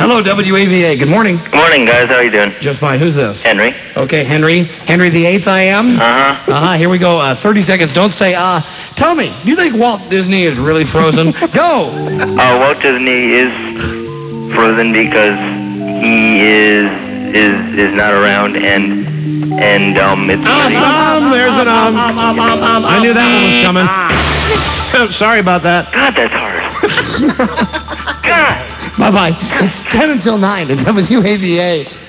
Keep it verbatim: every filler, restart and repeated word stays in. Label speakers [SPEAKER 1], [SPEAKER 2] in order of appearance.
[SPEAKER 1] Hello, W A V A. Good morning.
[SPEAKER 2] Good morning, guys. How you doing?
[SPEAKER 1] Just fine. Who's this?
[SPEAKER 2] Henry.
[SPEAKER 1] Okay, Henry. Henry the Eighth, I am.
[SPEAKER 2] Uh-huh.
[SPEAKER 1] Uh-huh. Here we go. Uh, thirty seconds. Don't say, uh, tell me, do you think Walt Disney is really frozen? Go!
[SPEAKER 2] Uh, Walt Disney is frozen because he is is is not around, and and um, it's
[SPEAKER 3] Um,
[SPEAKER 2] really...
[SPEAKER 3] um, there's an um.
[SPEAKER 1] Um, um, um, um,
[SPEAKER 3] I knew that one was coming.
[SPEAKER 1] Ah.
[SPEAKER 3] Sorry about that.
[SPEAKER 2] God, that's hard. God.
[SPEAKER 1] Bye-bye. It's ten until nine at W A V A.